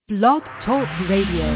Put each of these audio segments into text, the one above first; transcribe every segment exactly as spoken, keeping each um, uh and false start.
Blog Talk Radio.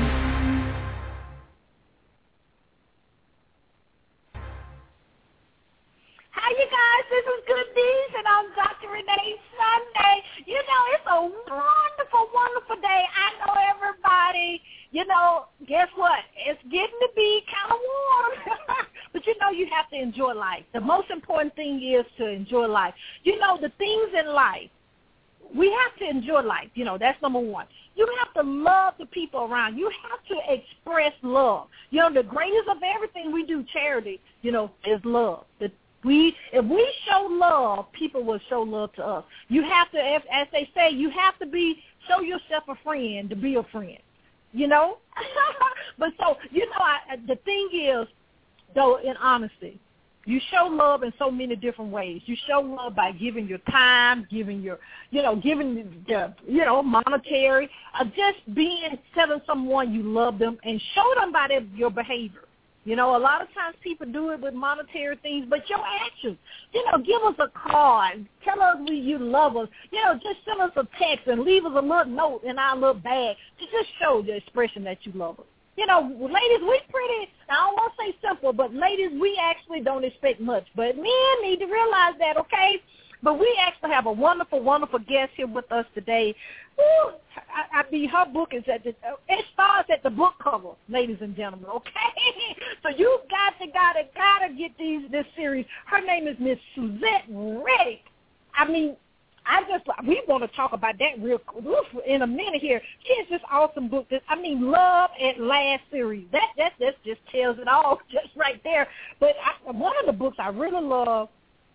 Hi, you guys. This is Good News, and I'm Doctor Renee Sunday. You know, it's a wonderful, wonderful day. I know everybody, you know, guess what? It's getting to be kind of warm. But, you know, you have to enjoy life. The most important thing is to enjoy life. You know, the things in life, we have to enjoy life. You know, that's number one. You have to love the people around. You have to express love. You know, the greatest of everything we do, charity, you know, is love. The We, if we show love, people will show love to us. You have to, as, as they say, you have to be, show yourself a friend to be a friend, you know? But so, you know, I, the thing is, though, in honesty, you show love in so many different ways. You show love by giving your time, giving your, you know, giving the, you know, monetary, uh, just being, telling someone you love them and show them by their, your behavior. You know, a lot of times people do it with monetary things, but your actions, you know, give us a card, tell us we, you love us, you know, just send us a text and leave us a little note in our little bag to just show the expression that you love us. You know, ladies, we pretty, I don't want to say simple, but ladies, we actually don't expect much. But men need to realize that, okay? But we actually have a wonderful, wonderful guest here with us today. Woo, I, I mean, her book is at the, it starts at the book cover, ladies and gentlemen, okay? So you got to, got to, got to get these, this series. Her name is Miss Suzette Reddick. I mean, I just, we want to talk about that real in a minute here. She has this awesome book. This, I mean, Love at Last series. That, that, that just tells it all just right there. But I, one of the books I really love,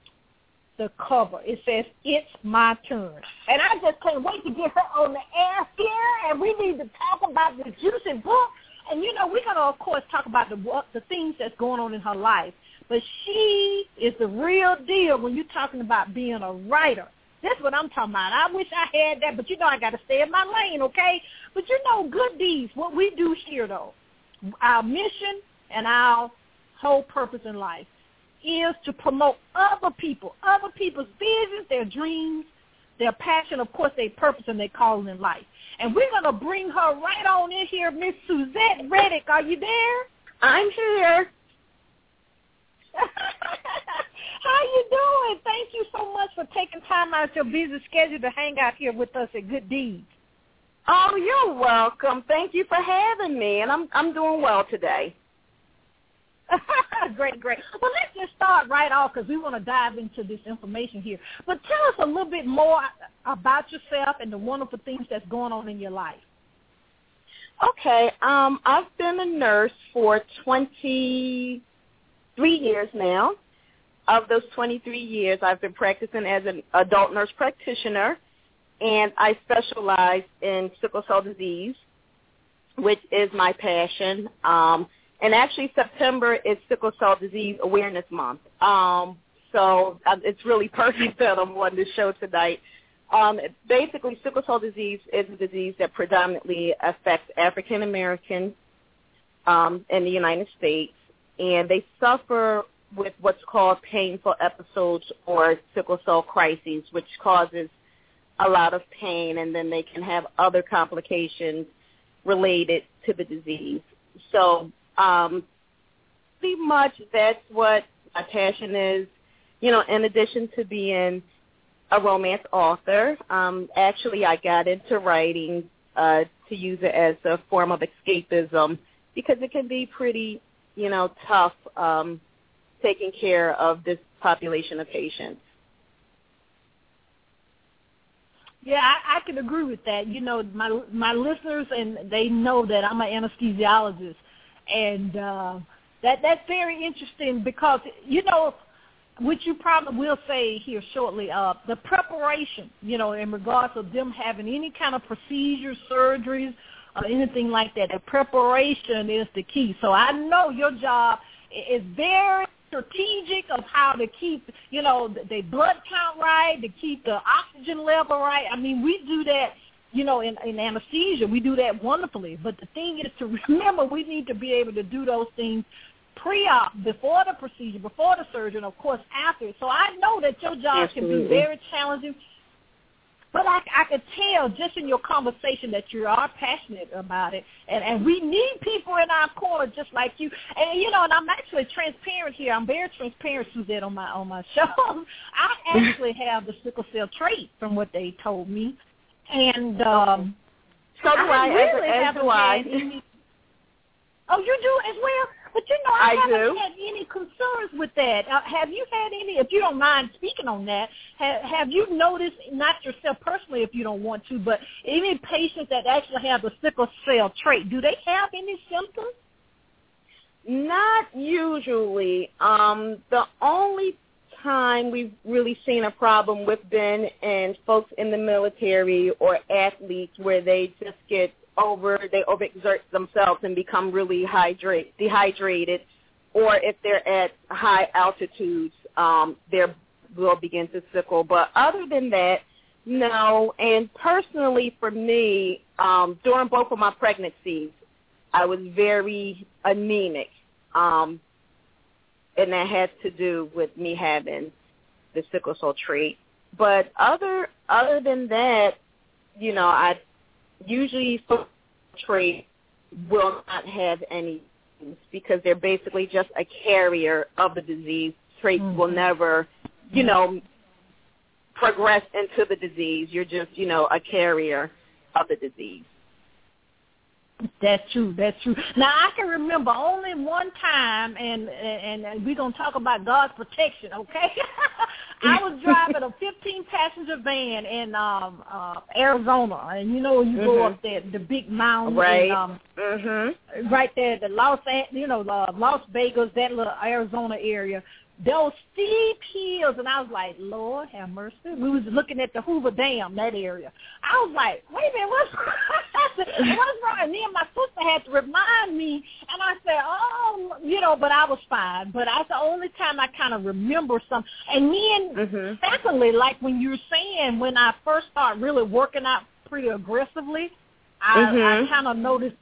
the cover. It says, "It's my turn." And I just can't wait to get her on the air here, and we need to talk about this juicy book. And, you know, we're going to, of course, talk about the the things that's going on in her life. But she is the real deal when you're talking about being a writer. That's what I'm talking about. I wish I had that, but, you know, I got to stay in my lane, okay? But, you know, Good Deeds, what we do here, though, our mission and our whole purpose in life is to promote other people, other people's visions, their dreams, their passion, of course, their purpose and their calling in life. And we're going to bring her right on in here. Miss Suzette Reddick, are you there? I'm here. How you doing? Thank you so much for taking time out of your busy schedule to hang out here with us at Good Deeds. Oh, you're welcome. Thank you for having me, and I'm I'm doing well today. Great, great. Well, let's just start right off because we want to dive into this information here. But tell us a little bit more about yourself and the wonderful things that's going on in your life. Okay. Um, I've been a nurse for twenty-three years now. Of those twenty-three years, I've been practicing as an adult nurse practitioner, and I specialize in sickle cell disease, which is my passion. Um And actually, September is Sickle Cell Disease Awareness Month. Um, so uh, it's really perfect that I'm on this show tonight. Um, basically, sickle cell disease is a disease that predominantly affects African Americans um, in the United States, and they suffer with what's called painful episodes or sickle cell crises, which causes a lot of pain, and then they can have other complications related to the disease. So Um, pretty much that's what my passion is, you know, in addition to being a romance author. Um, actually, I got into writing uh, to use it as a form of escapism because it can be pretty, you know, tough um, taking care of this population of patients. Yeah, I, I can agree with that. You know, my my listeners, and they know that I'm an anesthesiologist. And uh, that that's very interesting because, you know, which you probably will say here shortly, uh, the preparation, you know, in regards of them having any kind of procedures, surgeries, or anything like that, the preparation is the key. So I know your job is very strategic of how to keep, you know, the blood count right, to keep the oxygen level right. I mean, we do that. You know, in, in anesthesia, we do that wonderfully. But the thing is to remember we need to be able to do those things pre-op, before the procedure, before the surgery, and, of course, after. So I know that your job Absolutely. can be very challenging. But I, I could tell just in your conversation that you are passionate about it, and, and we need people in our corner just like you. And you know, and I'm actually transparent here. I'm very transparent, Suzette, on my on my show. I actually have the sickle cell trait, from what they told me, and um, so do I. I really as, as haven't do I. had any. Oh, you do as well? But, you know, I, I haven't do. had any concerns with that. Uh, have you had any, if you don't mind speaking on that, have, have you noticed, not yourself personally if you don't want to, but any patients that actually have the sickle cell trait, do they have any symptoms? Not usually. Um, the only time we've really seen a problem with been in folks in the military or athletes where they just get over, they overexert themselves and become really hydrate, dehydrated, or if they're at high altitudes, um, their will begin to sickle. But other than that, no. And personally for me, um, during both of my pregnancies, I was very anemic, um, and that has to do with me having the sickle cell trait. But other other than that, you know, I usually trait will not have any because they're basically just a carrier of the disease. Traits mm-hmm. will never, you know, progress into the disease. You're just, you know, a carrier of the disease. That's true. That's true. Now, I can remember only one time, and and, and we're going to talk about God's protection, okay? I was driving a fifteen-passenger van in um, uh, Arizona, and you know, you mm-hmm. go up there, the big mountain, right, and, um, mm-hmm. right there, the Los, you know, uh, Las Vegas, that little Arizona area. Those steep hills, and I was like, Lord have mercy. We was looking at the Hoover Dam, that area. I was like, wait a minute, what's wrong? What's wrong? And then my sister had to remind me, and I said, oh, you know, but I was fine. But that's the only time I kind of remember something. And then, mm-hmm. secondly, like when you were saying, when I first started really working out pretty aggressively, I, mm-hmm. I kind of noticed.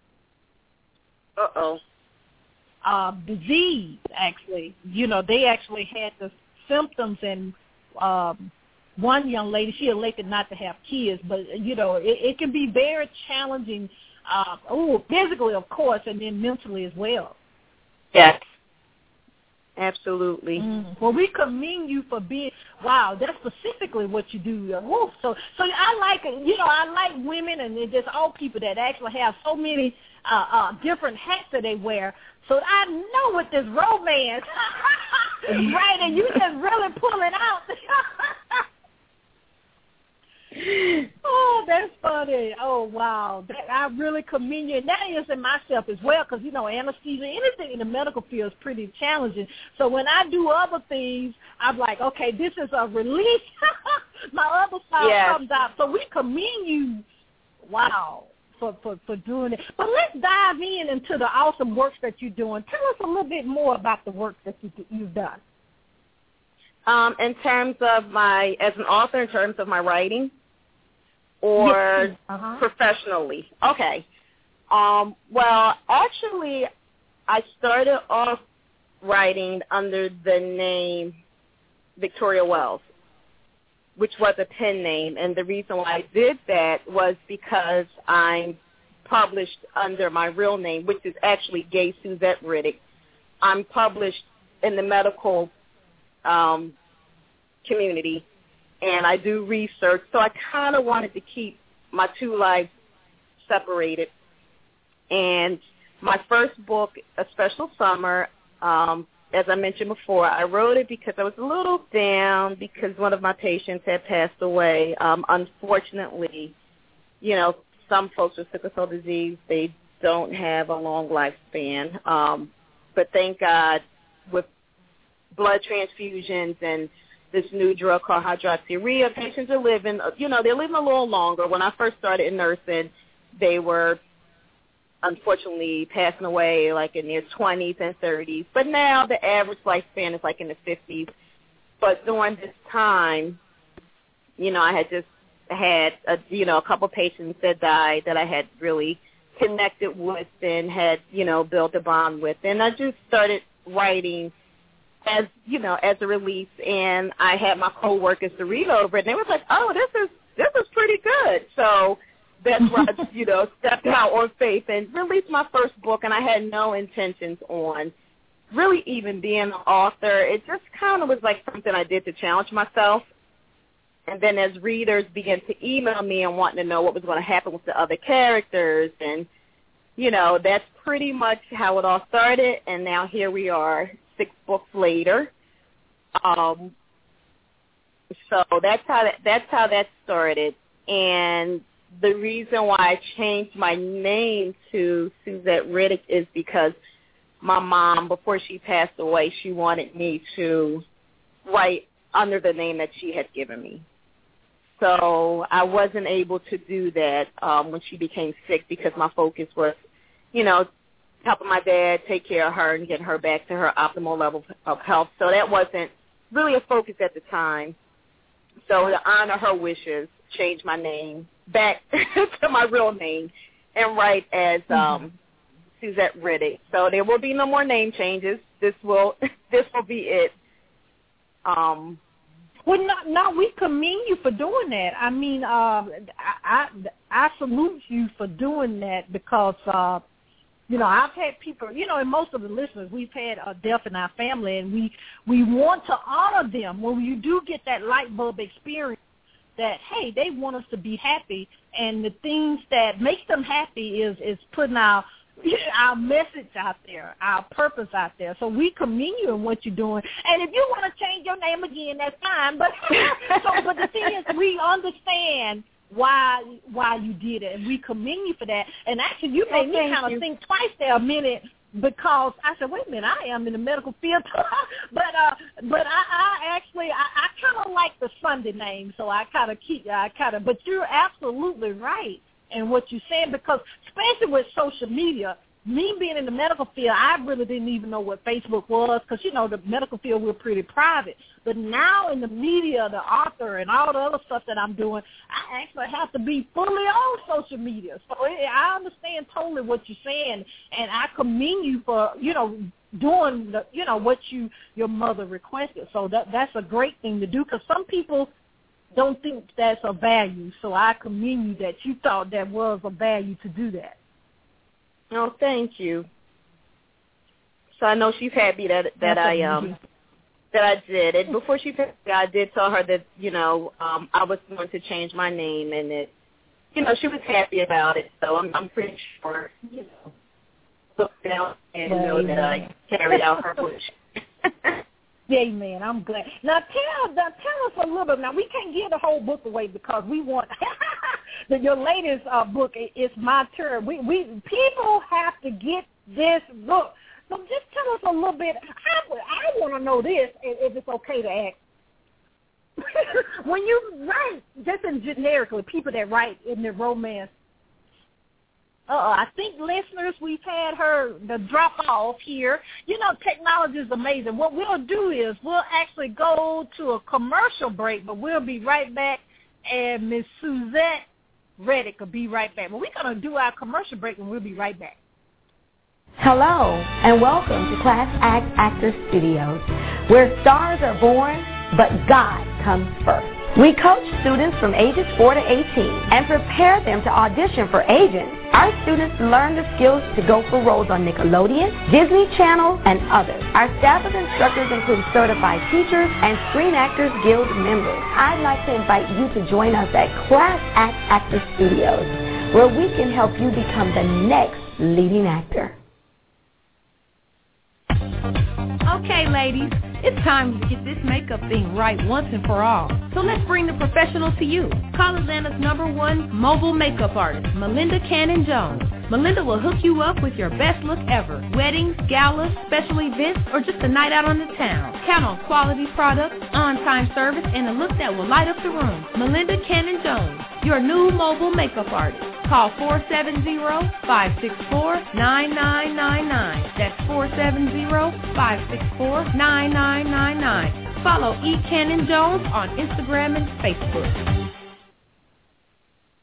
Uh-oh. Uh, disease, actually. You know, they actually had the symptoms, and um, one young lady, she elected not to have kids, but, you know, it, it can be very challenging, uh, oh, physically, of course, and then mentally as well. Yes. Absolutely. Mm. Well, we commend you for being, wow, that's specifically what you do. Woo. So, so I like, you know, I like women and just all people that actually have so many uh, uh, different hats that they wear. So I know what this romance, right, and you just really pull it out. Oh, that's funny. Oh, wow. That, I really commend you. And that is in myself as well because, you know, anesthesia, anything in the medical field is pretty challenging. So when I do other things, I'm like, okay, this is a release. My other side yes. comes out. So we commend you. Wow. For, for, for doing it. But let's dive in into the awesome work that you're doing. Tell us a little bit more about the work that you, you've done. Um, in terms of my, as an author, in terms of my writing, or yes. uh-huh. professionally? Okay. Um, well, actually, I started off writing under the name Victoria Wells, which was a pen name, and the reason why I did that was because I'm published under my real name, which is actually Gay Suzette Riddick. I'm published in the medical um, community, and I do research, so I kind of wanted to keep my two lives separated. And my first book, A Special Summer, um, as I mentioned before, I wrote it because I was a little down because one of my patients had passed away. Um, unfortunately, you know, some folks with sickle cell disease, they don't have a long lifespan. Um, but thank God with blood transfusions and this new drug called hydroxyurea, patients are living, you know, they're living a little longer. When I first started in nursing, they were unfortunately passing away like in their twenties and thirties. But now the average lifespan is like in the fifties. But during this time, you know, I had just had, a, you know, a couple patients that died that I had really connected with and had, you know, built a bond with. And I just started writing as, you know, as a release. And I had my coworkers to read over it. And they was like, oh, this is this is pretty good. So that's where I, you know, stepped out on faith and released my first book, and I had no intentions on really even being an author. It just kind of was like something I did to challenge myself. And then as readers began to email me and wanting to know what was going to happen with the other characters, and, you know, that's pretty much how it all started. And now here we are, six books later. Um, so that's how that, that's how that started. And the reason why I changed my name to Suzette Riddick is because my mom, before she passed away, she wanted me to write under the name that she had given me. So I wasn't able to do that um, when she became sick because my focus was, you know, helping my dad take care of her and getting her back to her optimal level of health. So that wasn't really a focus at the time. So to honor her wishes, changed my name back to my real name and write as um, mm-hmm. Suzette Riddick. So there will be no more name changes. This will this will be it. Um, well, no, no, we commend you for doing that. I mean, uh, I, I I salute you for doing that because, uh, you know, I've had people, you know, and most of the listeners, we've had a death in our family, and we, we want to honor them when you do get that light bulb experience that, hey, they want us to be happy, and the things that make them happy is, is putting our our message out there, our purpose out there. So we commend you in what you're doing. And if you want to change your name again, that's fine. But so, but the thing is, we understand why why you did it, and we commend you for that. And actually, you made me kind of think twice there a minute because I said, wait a minute, I am in the medical field. but uh, but I, I actually I, I kind of like the Sunday name, so I kind of keep I kind of. But you're absolutely right in what you're saying because especially with social media, me being in the medical field, I really didn't even know what Facebook was because, you know, the medical field, we're pretty private. But now in the media, the author and all the other stuff that I'm doing, I actually have to be fully on social media. So I understand totally what you're saying, and I commend you for, you know, doing, the, you know, what you your mother requested. So that that's a great thing to do because some people don't think that's a value. So I commend you that you thought that was a value to do that. Oh, thank you. So I know she's happy that that I um that I did it. Before she passed, I did tell her that, you know, um, I was going to change my name, and that, you know, she was happy about it. So I'm I'm pretty sure, you know, look down and know that I carried out her wish. Amen. I'm glad. Now tell, now tell us a little bit. Now we can't give the whole book away because we want that your latest uh, book is My Turn. We we people have to get this book. So just tell us a little bit. I I want to know this if it's okay to ask. When you write, just in generically, people that write in their romance. Uh, I think listeners, we've had her the drop off here. You know, technology is amazing. What we'll do is we'll actually go to a commercial break, but we'll be right back, and Miss Suzette Riddick will be right back. But we're going to do our commercial break, and we'll be right back. Hello, and welcome to Class Act Actors Studios, where stars are born, but God comes first. We coach students from ages four to eighteen and prepare them to audition for agents. Our students learn the skills to go for roles on Nickelodeon, Disney Channel, and others. Our staff of instructors includes certified teachers and Screen Actors Guild members. I'd like to invite you to join us at Class Act Actors Studios, where we can help you become the next leading actor. Okay, ladies, it's time to get this makeup thing right once and for all. So let's bring the professional to you. Call Atlanta's number one mobile makeup artist, Melinda Cannon-Jones. Melinda will hook you up with your best look ever. Weddings, galas, special events, or just a night out on the town. Count on quality products, on-time service, and a look that will light up the room. Melinda Cannon-Jones, your new mobile makeup artist. Call four seven zero, five six four, nine nine nine nine. That's four seven zero, five six four, nine nine nine nine. Follow E. Cannon Jones on Instagram and Facebook.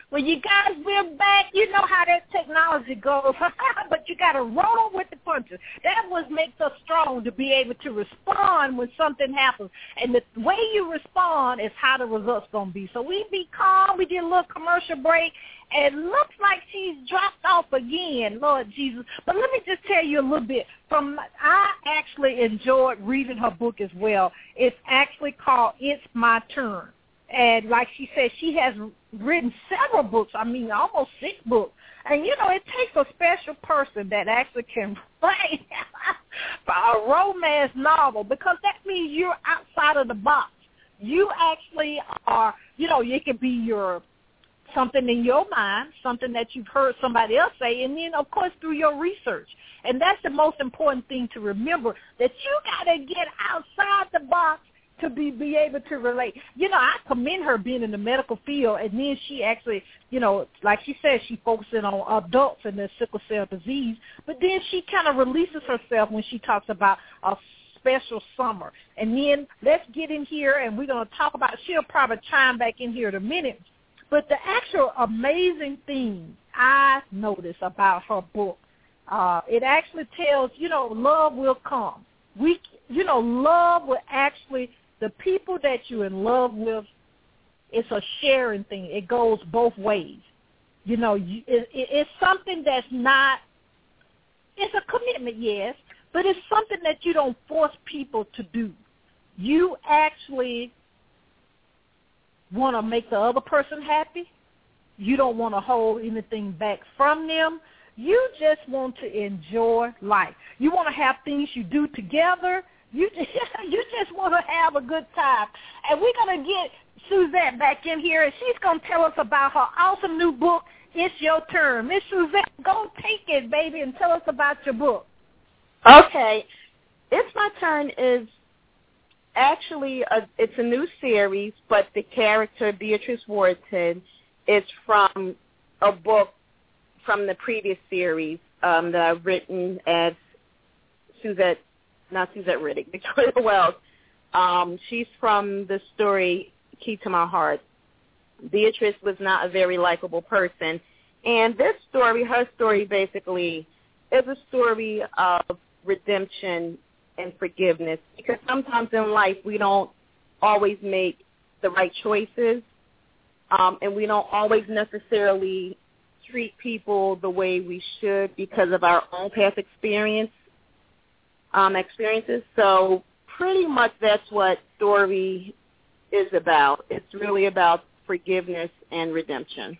Well, you guys, we're back. You know how that technology goes, but you got to roll with the punches. That what makes us strong, to be able to respond when something happens. And the way you respond is how the results going to be. So we be calm. We did a little commercial break. It looks like she's dropped off again, Lord Jesus. But let me just tell you a little bit. From I actually enjoyed reading her book as well. It's actually called It's My Turn. And like she said, she has written several books, I mean almost six books. And, you know, it takes a special person that actually can write a romance novel, because that means you're outside of the box. You actually are, you know, it could be your something in your mind, something that you've heard somebody else say, and then, of course, through your research. And that's the most important thing to remember, that you got to get outside the box to be, be able to relate. You know, I commend her being in the medical field, and then she actually, you know, like she said, she focuses on adults and their sickle cell disease, but then she kind of releases herself when she talks about a special summer. And then let's get in here, and we're going to talk about, she'll probably chime back in here in a minute, but the actual amazing thing I noticed about her book, uh, it actually tells, you know, love will come. We, you know, love will actually, the people that you're in love with, it's a sharing thing. It goes both ways. You know, you, it, it, it's something that's not, it's a commitment, yes, but it's something that you don't force people to do. You actually want to make the other person happy. You don't want to hold anything back from them. You just want to enjoy life. You want to have things you do together. You just, you just want to have a good time. And we're going to get Suzette back in here, and she's going to tell us about her awesome new book, It's Your Turn. Miss Suzette, go take it, baby, and tell us about your book. Okay. It's My Turn is actually, a, it's a new series, but the character, Beatrice Warton, is from a book from the previous series um, that I've written as Suzette, not Suzette Riddick, Victoria Wells. Um, she's from the story Key to My Heart. Beatrice was not a very likable person. And this story, her story basically, is a story of redemption and forgiveness, because sometimes in life we don't always make the right choices, um, and we don't always necessarily treat people the way we should because of our own past experience, um, experiences. So pretty much that's what story is about. It's really about forgiveness and redemption.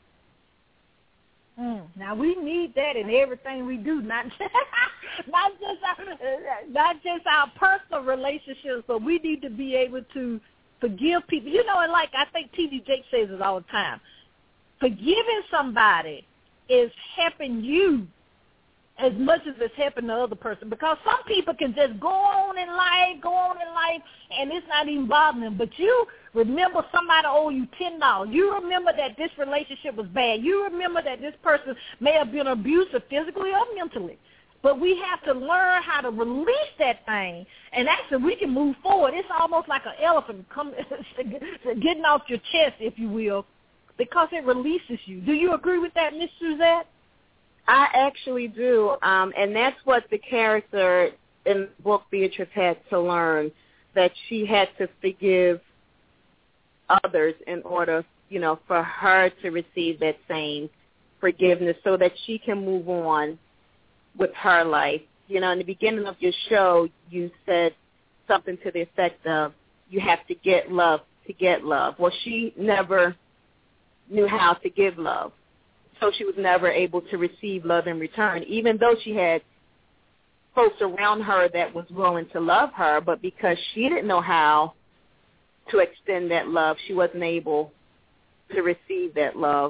Mm. Now we need that in everything we do, not not just our, not just our personal relationships, but we need to be able to forgive people. You know, and like I think T D Jake says it all the time, forgiving somebody is helping you as much as it's helping the other person, because some people can just go on in life, go on in life, and it's not even bothering them. But you remember somebody owe you ten dollars. You remember that this relationship was bad. You remember that this person may have been abusive physically or mentally. But we have to learn how to release that thing, and actually we can move forward. It's almost like an elephant come, getting off your chest, if you will, because it releases you. Do you agree with that, Miss Suzette? I actually do, um, and that's what the character in the book Beatrice had to learn, that she had to forgive others in order, you know, for her to receive that same forgiveness so that she can move on with her life. You know, in the beginning of your show, you said something to the effect of, you have to get love to get love. Well, she never knew how to give love. So she was never able to receive love in return, even though she had folks around her that was willing to love her. But because she didn't know how to extend that love, she wasn't able to receive that love.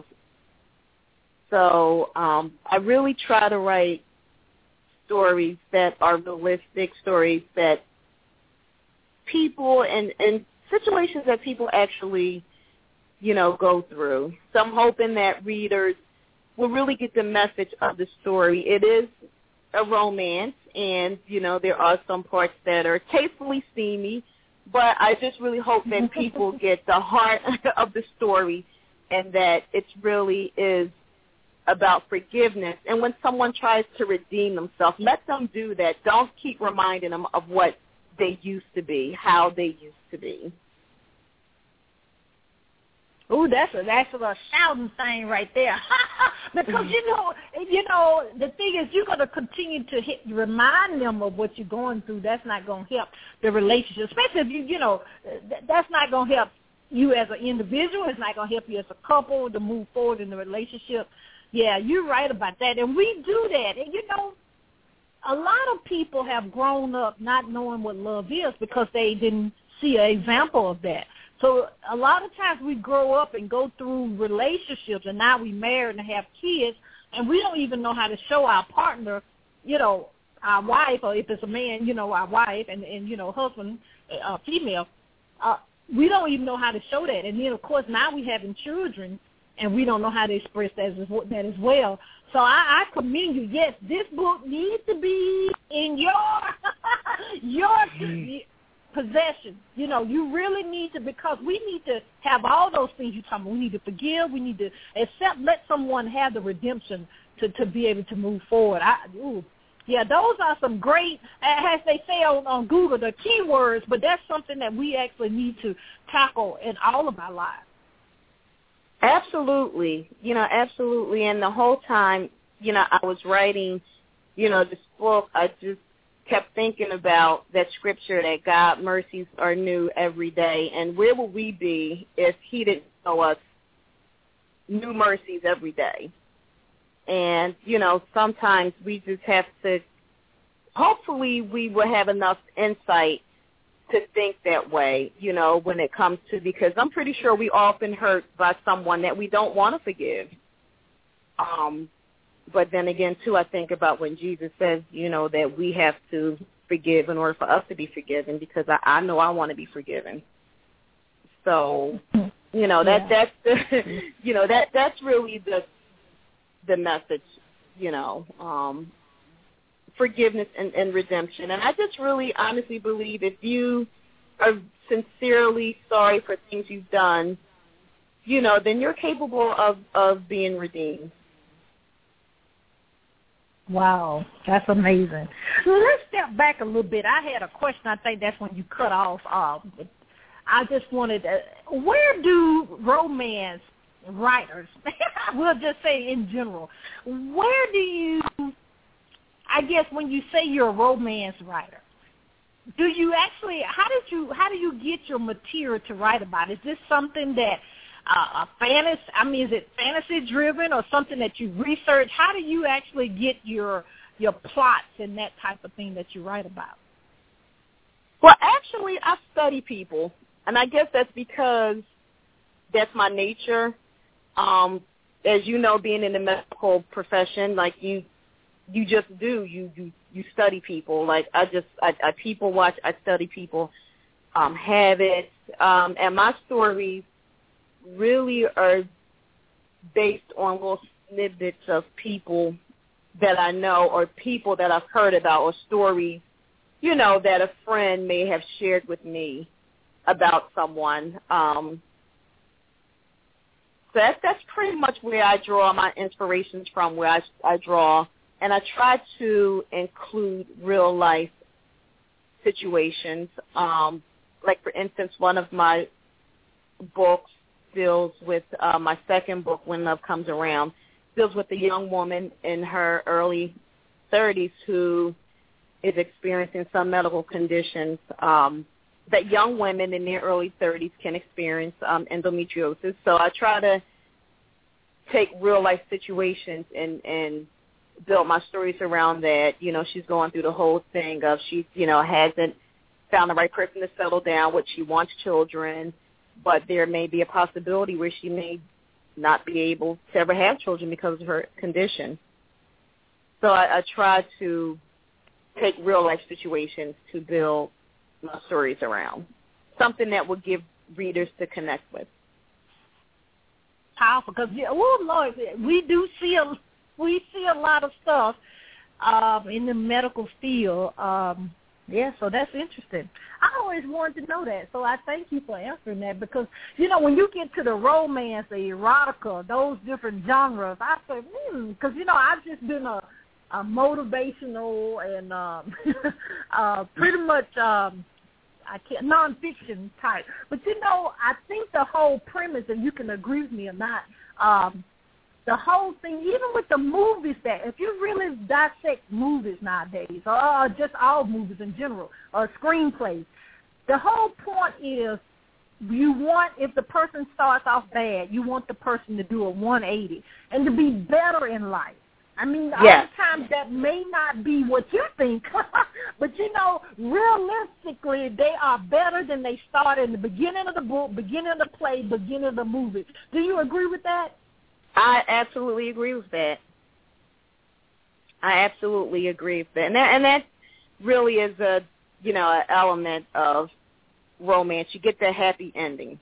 So um, I really try to write stories that are realistic, stories that people and, and situations that people actually, you know, go through. So I'm hoping that readers will really get the message of the story. It is a romance, and, you know, there are some parts that are tastefully steamy, but I just really hope that people get the heart of the story and that it really is about forgiveness. And when someone tries to redeem themselves, let them do that. Don't keep reminding them of what they used to be, how they used to be. Ooh, that's a that's a shouting thing right there. Because you know, you know, the thing is, you're going to continue to hit, remind them of what you're going through. That's not going to help the relationship, especially if you, you know, th- that's not going to help you as an individual. It's not going to help you as a couple to move forward in the relationship. Yeah, you're right about that, and we do that. And you know, a lot of people have grown up not knowing what love is because they didn't see an example of that. So a lot of times we grow up and go through relationships, and now we married and have kids, and we don't even know how to show our partner, you know, our wife, or if it's a man, you know, our wife, and, and you know, husband, uh, female. Uh, we don't even know how to show that. And then, of course, now we having children, and we don't know how to express that as, that as well. So I, I commend you. Yes, this book needs to be in your your possession. You know, you really need to, because we need to have all those things you're talking about. We need to forgive. We need to accept, let someone have the redemption to, to be able to move forward. I, ooh, yeah, those are some great, as they say on, on Google, the keywords, but that's something that we actually need to tackle in all of our lives. Absolutely. You know, absolutely. And the whole time, you know, I was writing, you know, this book, I just kept thinking about that scripture that God mercies are new every day. And where would we be if he didn't show us new mercies every day? And, you know, sometimes we just have to, hopefully we will have enough insight to think that way, you know, when it comes to, because I'm pretty sure we often hurt by someone that we don't want to forgive. Um, but then again, too, I think about when Jesus says, you know, that we have to forgive in order for us to be forgiven, because I, I know I want to be forgiven. So, you know, that yeah. that's the, you know, that that's really the the message, you know, um, forgiveness and, and redemption. And I just really honestly believe if you are sincerely sorry for things you've done, you know, then you're capable of, of being redeemed. Wow, that's amazing. So let's step back a little bit. I had a question. I think that's when you cut off. Uh, I just wanted to, where do romance writers, we'll just say in general, where do you, I guess when you say you're a romance writer, do you actually, how did you, how do you get your material to write about? Is this something that, uh, a fantasy, I mean, is it fantasy driven or something that you research? How do you actually get your, your plots and that type of thing that you write about? Well, actually, I study people, and I guess that's because that's my nature. Um, as you know, being in the medical profession, like you, you just do. You you, you study people. Like I just, I, I people watch. I study people, um, habits, um, and my stories really are based on little snippets of people that I know, or people that I've heard about, or stories, you know, that a friend may have shared with me about someone. Um, so that's, that's pretty much where I draw my inspirations from, where I, I draw. And I try to include real-life situations. Um, like, for instance, one of my books deals with, uh, my second book, When Love Comes Around, deals with a young woman in her early thirties who is experiencing some medical conditions um, that young women in their early thirties can experience, um, endometriosis. So I try to take real-life situations and, and build my stories around that. You know, she's going through the whole thing of she, you know, hasn't found the right person to settle down with. She wants children, but there may be a possibility where she may not be able to ever have children because of her condition. So I, I try to take real-life situations to build my stories around, something that will give readers to connect with. Powerful, because yeah, oh Lord, we do see a we see a lot of stuff um, in the medical field. Um, Yeah, so that's interesting. I always wanted to know that, so I thank you for answering that because, you know, when you get to the romance, the erotica, those different genres, I say, hmm, because, you know, I've just been a, a motivational and um, uh, pretty much um, I can't, nonfiction type. But, you know, I think the whole premise, and you can agree with me or not, um, the whole thing, even with the movies, that if you really dissect movies nowadays, or just all movies in general, or screenplays, the whole point is you want, if the person starts off bad, you want the person to do a one eighty and to be better in life. I mean, yes. Oftentimes that may not be what you think, but, you know, realistically, they are better than they started in the beginning of the book, beginning of the play, beginning of the movie. Do you agree with that? I absolutely agree with that. I absolutely agree with that. And that, and that really is a, you know, an element of romance. You get that happy ending.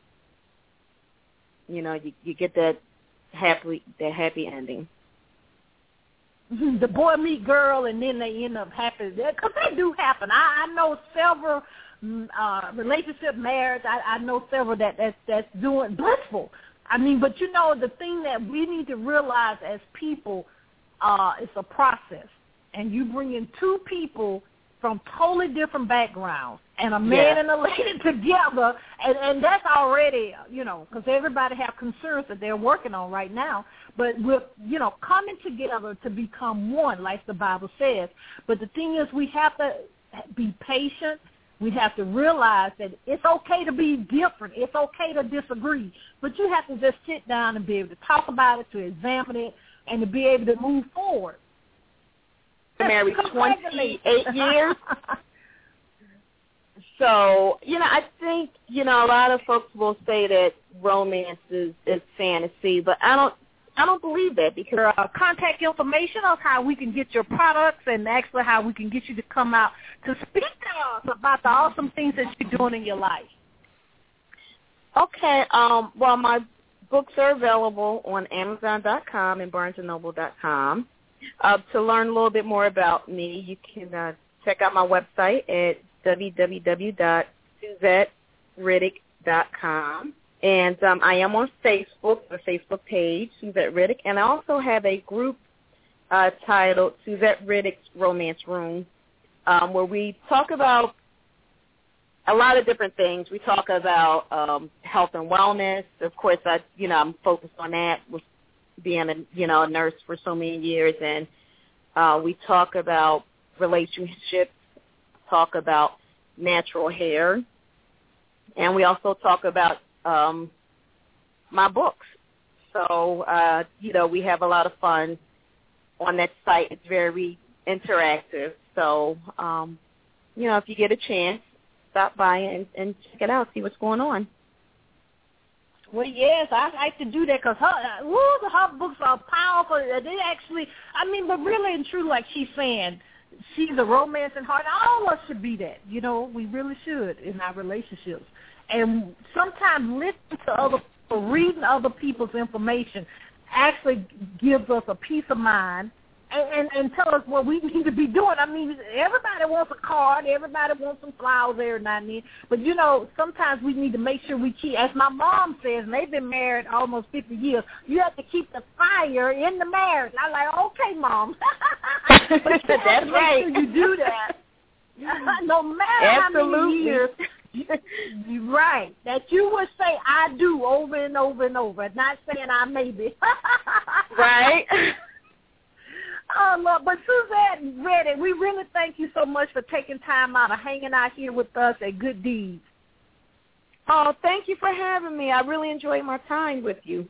You know, you, you get that happy, that happy ending. The boy meet girl, and then they end up happy. Because they do happen. I, I know several uh, relationship marriage. I, I know several that that's, that's doing blissful. I mean, but, you know, the thing that we need to realize as people, uh, it's a process. And you bring in two people from totally different backgrounds and a man yeah. and a lady together, and, and that's already, you know, because everybody have concerns that they're working on right now. But with, you know, coming together to become one, like the Bible says. But the thing is, we have to be patient. We have to realize that it's okay to be different. It's okay to disagree. But you have to just sit down and be able to talk about it, to examine it, and to be able to move forward. I'm married twenty-eight years. So, you know, I think, you know, a lot of folks will say that romance is, is fantasy, but I don't I don't believe that because uh, contact information of how we can get your products and actually how we can get you to come out to speak to us about the awesome things that you're doing in your life. Okay. Um, well, my books are available on Amazon dot com and Barnes and Noble dot com. Uh, to learn a little bit more about me, you can uh, check out my website at w w w dot suzette riddick dot com. And um, I am on Facebook, the Facebook page, Suzette Riddick, and I also have a group uh, titled Suzette Riddick's Romance Room, um, where we talk about a lot of different things. We talk about um, health and wellness. Of course, I, you know, I'm focused on that with being a, you know, a nurse for so many years, and uh, we talk about relationships, talk about natural hair, and we also talk about um, my books. So, uh, you know, we have a lot of fun on that site. It's very interactive. So, um, you know, if you get a chance, stop by and, and check it out, see what's going on. Well, yes, I like to do that because her, woo, her books are powerful. They actually, I mean, but really and true, like she's saying, she's a romance and heart. All of us should be that. You know, we really should in our relationships. And sometimes listening to other people, reading other people's information actually gives us a peace of mind and, and, and tell us what we need to be doing. I mean, everybody wants a card. Everybody wants some flowers every now and then. But, you know, sometimes we need to make sure we keep, as my mom says, and they've been married almost fifty years, you have to keep the fire in the marriage. I'm like, okay, Mom. But you That's right. Sure you do that. No matter Absolutely. how many years. You're right. That you would say I do over and over and over, not saying I maybe. Right. Oh, Lord. But Suzette Riddick, we really thank you so much for taking time out of hanging out here with us at Good Deeds. Oh, thank you for having me. I really enjoyed my time with you.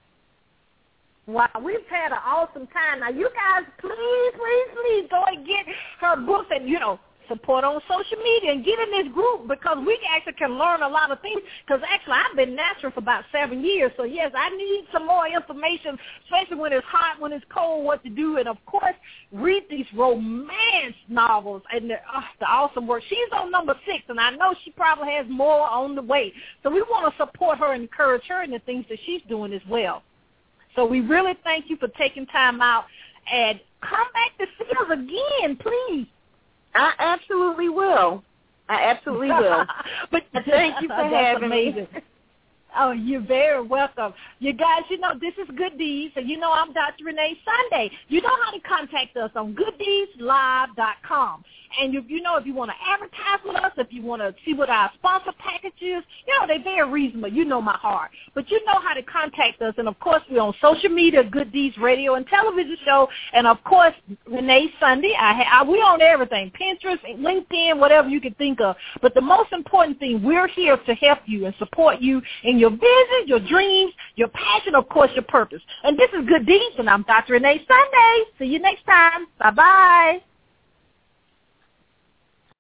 Wow, we've had an awesome time. Now, you guys, please, please, please go and get her books and, you know, support on social media and get in this group because we actually can learn a lot of things because actually I've been natural for about seven years. So, yes, I need some more information, especially when it's hot, when it's cold, what to do. And, of course, read these romance novels and the, uh, the awesome work. She's on number six, and I know she probably has more on the way. So we want to support her and encourage her in the things that she's doing as well. So we really thank you for taking time out. And come back to see us again, please. I absolutely will. I absolutely will. But thank you for having amazing. me. Oh, you're very welcome. You guys, you know, this is Good Deeds, and you know I'm Doctor Renee Sunday. You know how to contact us on good deeds live dot com. And if you know, if you want to advertise with us, if you want to see what our sponsor package is, you know, they're very reasonable. You know my heart. But you know how to contact us. And, of course, we're on social media, Good Deeds Radio and television show. And, of course, Renee Sunday. I, I, we're on everything, Pinterest, LinkedIn, whatever you can think of. But the most important thing, we're here to help you and support you in your vision, your dreams, your passion, of course, your purpose. And this is Good Deeds, and I'm Doctor Renee Sunday. See you next time. Bye-bye.